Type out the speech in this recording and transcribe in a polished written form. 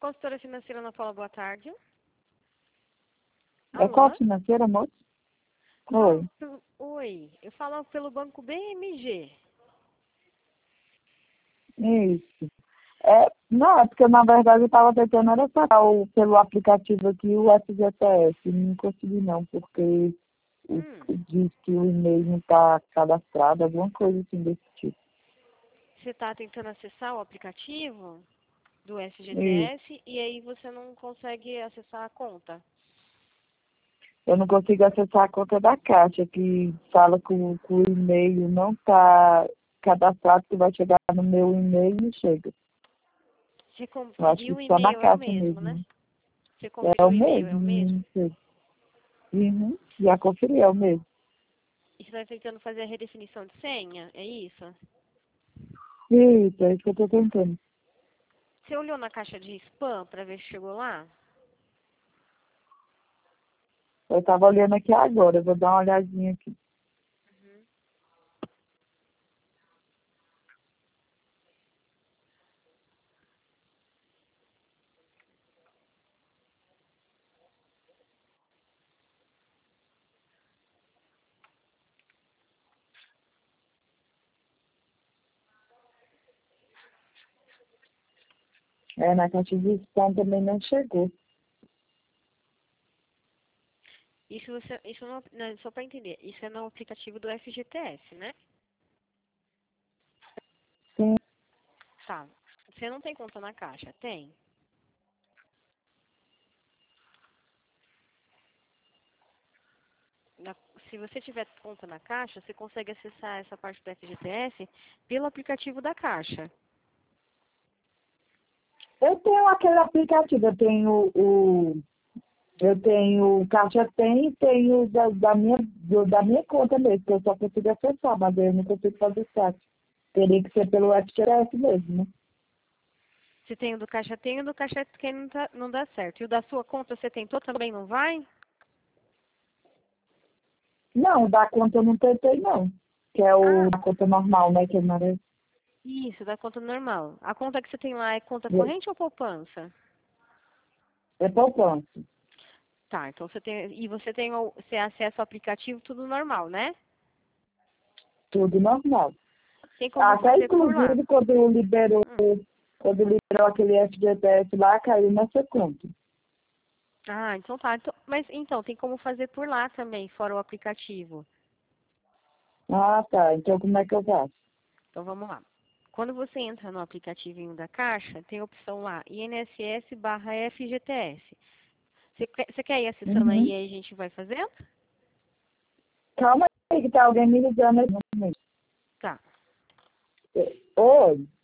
Consultora financeira Ana Paula, boa tarde. É qual financeira, moço? Oi. Oi, eu falo pelo banco BMG. Isso. Não, é porque na verdade eu estava tentando era sacar pelo aplicativo aqui o FGTS. Não consegui não, porque diz que o e-mail não está cadastrado, alguma coisa assim desse tipo. Você está tentando acessar o aplicativo do Isso. FGTS e aí você não consegue acessar a conta. Eu não consigo acessar a conta da Caixa, que fala que o e-mail não está cadastrado, que vai chegar no meu e-mail e não chega. Você Eu acho que conferiu o só na e-mail, é o Caixa mesmo, né? mesmo. Você É conferiu o o e-mail, é o mesmo, mesmo? não sei. Uhum. Já conferi, é o mesmo. E você está tentando fazer a redefinição de senha, é isso? Isso, é isso que eu estou tentando. Você olhou na caixa de spam para ver se chegou lá? Eu estava olhando aqui agora, eu vou dar uma olhadinha aqui. Na caixa de spam também não chegou. Isso não, só para entender, isso é no aplicativo do FGTS, né? Sim, Tá. Você não tem conta na caixa? Tem? Se você tiver conta na caixa, você consegue acessar essa parte do FGTS pelo aplicativo da caixa. eu tenho aquele aplicativo, eu tenho o Caixa Tem e tenho da minha conta mesmo, que eu só consigo acessar, mas eu não consigo fazer site. Teria que ser pelo FGTS mesmo, né? Se tem o do Caixa Tem não dá certo. E o da sua conta você tentou também não vai? Não, da conta eu não tentei não, que é a conta normal, né, que não é... Isso, da conta normal. A conta que você tem lá é conta corrente ou poupança? É poupança, Tá, então você acessa o aplicativo tudo normal, né? tudo normal. Tem como Até fazer por lá. inclusive quando liberou aquele FGTS lá, caiu nessa conta. Ah, então tá. Mas então, tem como fazer por lá também, fora o aplicativo. Ah, tá. Então como é que eu faço? Então vamos lá. Quando você entra no aplicativinho da Caixa, tem a opção lá, INSS/FGTS. Você quer ir acessando aí Uhum. e aí a gente vai fazendo? Calma aí, que tá alguém me ligando aí. Tá. Oi.